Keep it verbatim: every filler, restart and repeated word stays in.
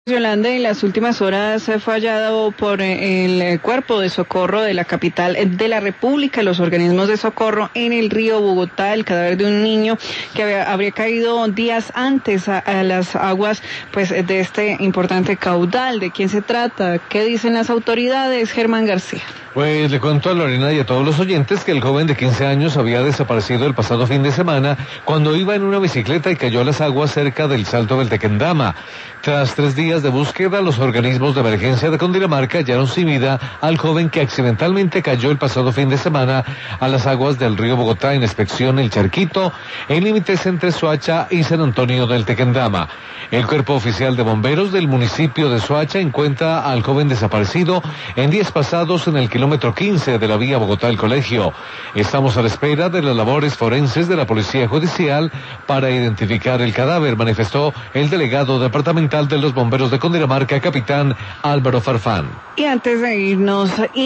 Yolanda, en las últimas horas fue hallado por el Cuerpo de Socorro de la capital de la República, los organismos de socorro en el río Bogotá, el cadáver de un niño que había, habría caído días antes a, a las aguas pues de este importante caudal. ¿De quién se trata? ¿Qué dicen las autoridades? Germán García. Pues le cuento a Lorena y a todos los oyentes que el joven de quince años había desaparecido el pasado fin de semana cuando iba en una bicicleta y cayó a las aguas cerca del Salto del Tequendama. Tras tres días de búsqueda, los organismos de emergencia de Cundinamarca hallaron sin vida al joven que accidentalmente cayó el pasado fin de semana a las aguas del río Bogotá en inspección El Charquito, en límites entre Soacha y San Antonio del Tequendama. El Cuerpo Oficial de Bomberos del municipio de Soacha encuentra al joven desaparecido en días pasados en el kilómetro quince de la vía Bogotá-El Colegio. Estamos a la espera de las labores forenses de la Policía Judicial para identificar el cadáver, manifestó el delegado departamental de los bomberos de Cundinamarca, capitán Álvaro Farfán. Y antes de irnos...